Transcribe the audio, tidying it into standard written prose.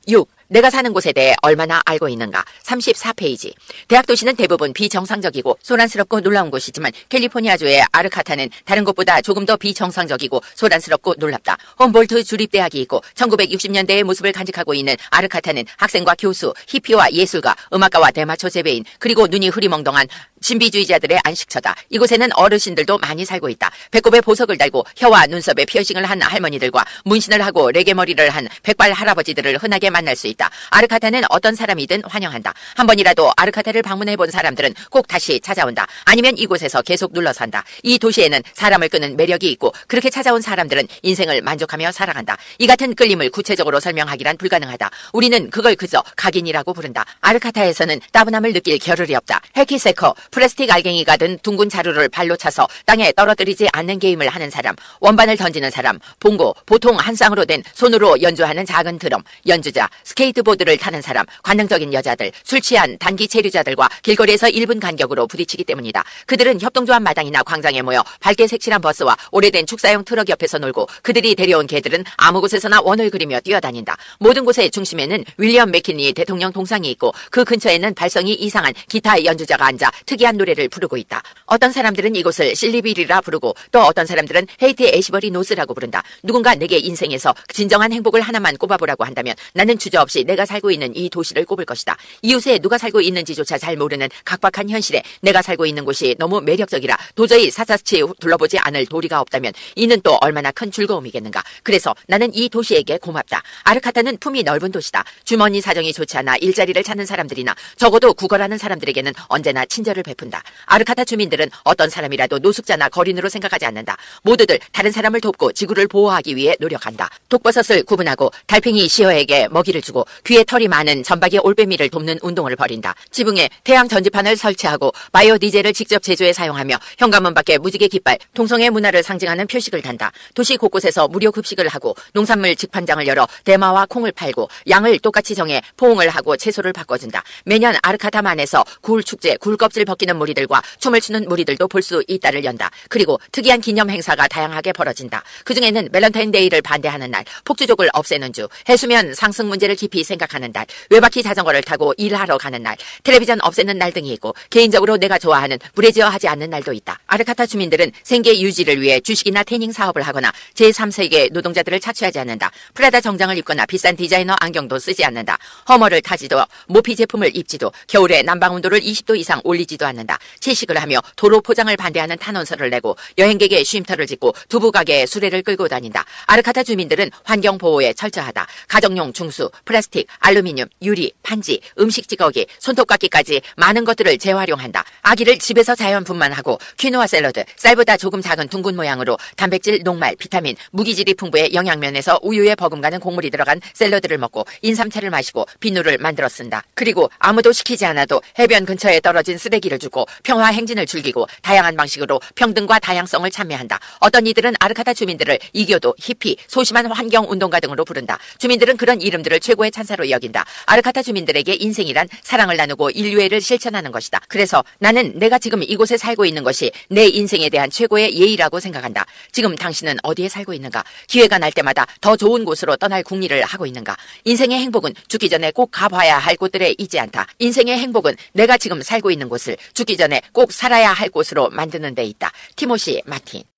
6. 내가 사는 곳에 대해 얼마나 알고 있는가. 34페이지. 대학 도시는 대부분 비정상적이고 소란스럽고 놀라운 곳이지만 캘리포니아주의 아르카타는 다른 곳보다 조금 더 비정상적이고 소란스럽고 놀랍다. 홈볼트 주립대학이 있고 1960년대의 모습을 간직하고 있는 아르카타는 학생과 교수, 히피와 예술가, 음악가와 대마초 재배인, 그리고 눈이 흐리멍덩한 신비주의자들의 안식처다. 이곳에는 어르신들도 많이 살고 있다. 배꼽에 보석을 달고 혀와 눈썹에 피어싱을 한 할머니들과 문신을 하고 레게머리를 한 백발 할아버지들을 흔하게 만날 수 있다. 아르카타는 어떤 사람이든 환영한다. 한 번이라도 아르카타를 방문해본 사람들은 꼭 다시 찾아온다. 아니면 이곳에서 계속 눌러 산다. 이 도시에는 사람을 끄는 매력이 있고 그렇게 찾아온 사람들은 인생을 만족하며 살아간다. 이 같은 끌림을 구체적으로 설명하기란 불가능하다. 우리는 그걸 그저 각인이라고 부른다. 아르카타에서는 따분함을 느낄 겨를이 없다. 해키세커, 플라스틱 알갱이가 든 둥근 자루를 발로 차서 땅에 떨어뜨리지 않는 게임을 하는 사람, 원반을 던지는 사람, 봉고, 보통 한 쌍으로 된 손으로 연주하는 작은 드럼, 연주자, 스케이트보드를 타는 사람, 관능적인 여자들, 술 취한 단기 체류자들과 길거리에서 1분 간격으로 부딪히기 때문이다. 그들은 협동조합 마당이나 광장에 모여 밝게 색칠한 버스와 오래된 축사용 트럭 옆에서 놀고 그들이 데려온 개들은 아무 곳에서나 원을 그리며 뛰어다닌다. 모든 곳의 중심에는 윌리엄 맥킨리 대통령 동상이 있고 그 근처에는 발성이 이상한 기타 연주자가 앉아 특이한 노래를 부르고 있다. 어떤 사람들은 이곳을 실리빌이라 부르고 또 어떤 사람들은 헤이트 애시버리 노스라고 부른다. 누군가 내게 인생에서 진정한 행복을 하나만 꼽아보라고 한다면 나는 주저없이 내가 살고 있는 이 도시를 꼽을 것이다. 이웃에 누가 살고 있는지조차 잘 모르는 각박한 현실에 내가 살고 있는 곳이 너무 매력적이라 도저히 사사치 둘러보지 않을 도리가 없다면 이는 또 얼마나 큰 즐거움이겠는가. 그래서 나는 이 도시에게 고맙다. 아르카타는 품이 넓은 도시다. 주머니 사정이 좋지 않아 일자리를 찾는 사람들이나 적어도 구걸하는 사람들에게는 언제나 친절을 베푼다. 아르카타 주민들은 어떤 사람이라도 노숙자나 거린으로 생각하지 않는다. 모두들 다른 사람을 돕고 지구를 보호하기 위해 노력한다. 독버섯을 구분하고 달팽이 시어에게 먹이를 주고 귀에 털이 많은 점박이 올빼미를 돕는 운동을 벌인다. 지붕에 태양 전지판을 설치하고 바이오 디젤을 직접 제조해 사용하며 현관문 밖에 무지개 깃발, 동성애 문화를 상징하는 표식을 단다. 도시 곳곳에서 무료 급식을 하고 농산물 직판장을 열어 대마와 콩을 팔고 양을 똑같이 정해 포옹을 하고 채소를 바꿔준다. 매년 아르카타만에서 굴 축제, 굴 껍질 벗기는 무리들과 춤을 추는 무리들도 볼 수 있다를 연다. 그리고 특이한 기념 행사가 다양하게 벌어진다. 그중에는 밸런타인데이를 반대하는 날, 폭주족을 없애는 주, 해수면 상승 문제를 깊이 생각하는 날, 외바퀴 자전거를 타고 일하러 가는 날, 텔레비전 없애는 날 등이 있고 개인적으로 내가 좋아하는 브래지어 하지 않는 날도 있다. 아르카타 주민들은 생계 유지를 위해 주식이나 태닝 사업을 하거나 제3세계 노동자들을 차취하지 않는다. 프라다 정장을 입거나 비싼 디자이너 안경도 쓰지 않는다. 허머를 타지도 모피 제품을 입지도 겨울에 난방 온도를 20도 이상 올리지도 않는다. 채식을 하며 도로 포장을 반대하는 탄원서를 내고 여행객의 쉼터를 짓고 두부 가게에 수레를 끌고 다닌다. 아르카타 주민들은 환경 보호에 철저하다. 가정용 중수, 플라스틱, 알루미늄, 유리, 판지, 음식 찌꺼기, 손톱깎이까지 많은 것들을 재활용한다. 아기를 집에서 자연 분만하고 퀴노아 샐러드, 쌀보다 조금 작은 둥근 모양으로 단백질, 녹말, 비타민, 무기질이 풍부해 영양면에서 우유에 버금가는 곡물이 들어간 샐러드를 먹고 인삼차를 마시고 비누를 만들어 쓴다. 그리고 아무도 시키지 않아도 해변 근처에 떨어진 쓰레기를 주고 평화 행진을 즐기고 다양한 방식으로 평등과 다양성을 찬미한다. 어떤 이들은 아르카타 주민들을 이교도, 히피, 소심한 환경운동가 등으로 부른다. 주민들은 그런 이름들을 최고의 찬사로 여긴다. 아르카타 주민들에게 인생이란 사랑을 나누고 인류애를 실천하는 것이다. 그래서 나는 내가 지금 이곳에 살고 있는 것이 내 인생에 대한 최고의 예의라고 생각한다. 지금 당신은 어디에 살고 있는가? 기회가 날 때마다 더 좋은 곳으로 떠날 궁리를 하고 있는가? 인생의 행복은 죽기 전에 꼭 가봐야 할 곳들에 있지 않다. 인생의 행복은 내가 지금 살고 있는 곳을 죽기 전에 꼭 살아야 할 곳으로 만드는 데 있다. 티모시 마틴.